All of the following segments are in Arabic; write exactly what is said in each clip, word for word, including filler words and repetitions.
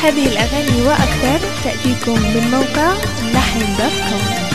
هذه الأغاني وأكثر تأتيكم من موقع لحن دوت كوم.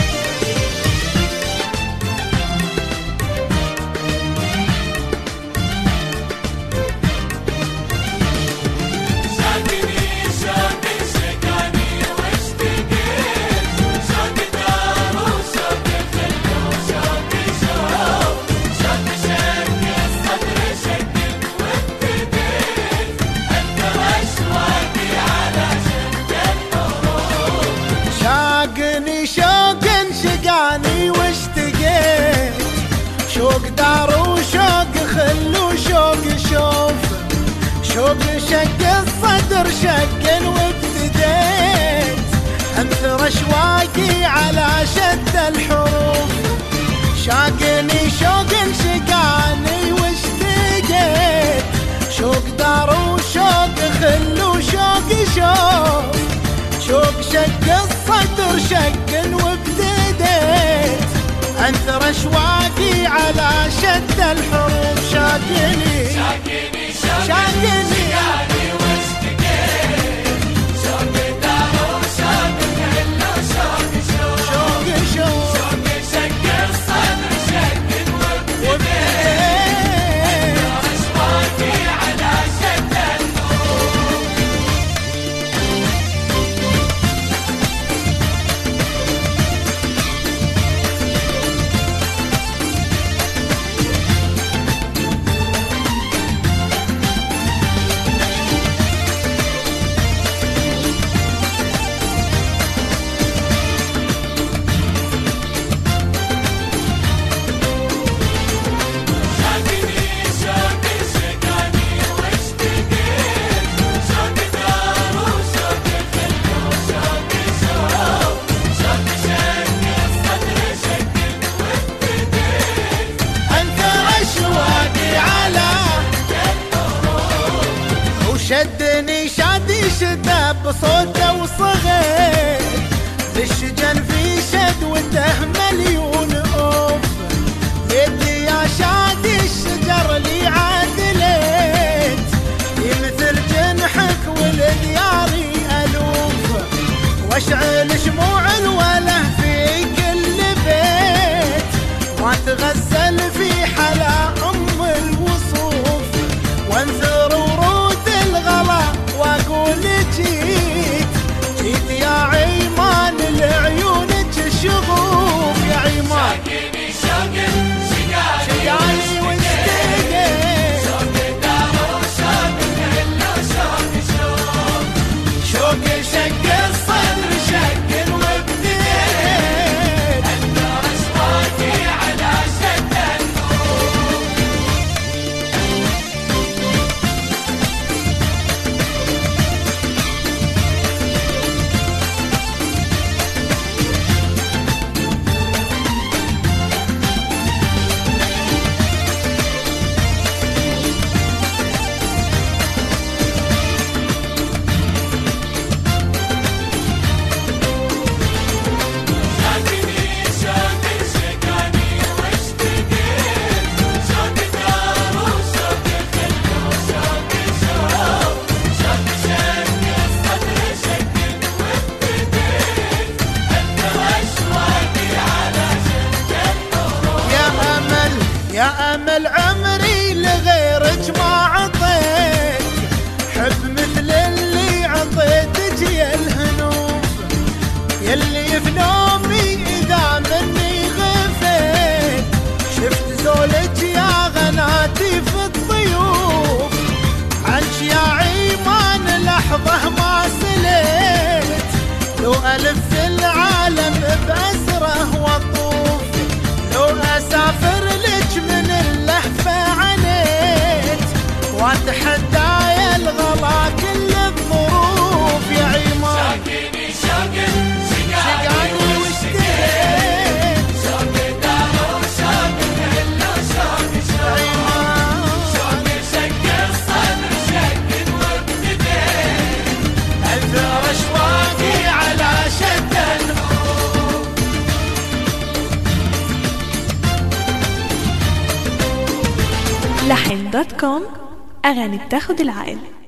شاقني شوق شقاني واشتقيت، شوق دار وشوق خل وشوق شوف، شوق شق الصدر شق وابتديت انثر اشواقي على شد الحروف. شاقني شوق شقاني واشتقيت، شوق دار وشوق خل وشوق شوف، شوق شق الصدر شق وابتديت انثر اشواقي على شد الحروف. شاقني شاقني شوق شاقني شقاني واشتقيت، شوق دار وشوق خل وشوق شوق، شوق شوق شوق شق الصدر شق وابتديت انثر اشواقي على شد الحروف. شدني شادي شده بصوته وصغير، للشجن في شدوته مليون اوف، يدي يا شادي الشجر لي عادليت، يمثل جنحك ولدياري الوف، واشعل شموع الوله في كل بيت، واتغزل في حلا ام الوصوف، وانثر ورود الغلا واقول جيت، جيت يا عيمان لعيونك شغوف. يا عيمان شاقني شوق شقاني شقاني واشتقيت، شوق دار وشوق خل وشوق شوق، شوق شق الصدر شق وابتديت انثر اشواقي على شد الحروف. شاقني شوق شقاني واشتقيت، شوق دار وشوق خل وشوق شوق، شوق شق الصدر شق وابتديت انثر اشواقي على شد الحروف. يا امل يا امل عمري لغيرك ما عطيت، حب مثل اللي عطيتك يا الهنوف، يلي في نومي اذا مني غفيت، شفت زولك يا غناتي في الضيوف، عنك يا عيمان لحظه ما سليت، لو الف العالم باسره واطوف، لو اسافر لك من اللهفه عنيت، واتحدى يا الغلا كل الظروف. يا عيمان شاقني شوق شقاني شقاني واشتقيت، شوق دار وشوق خل وشوق شوق، عيمان شوق شق الصدر شق وابتديت انثر اشواقي على شد الحروف. لحن دوت كوم، أغاني بتاخد العقل.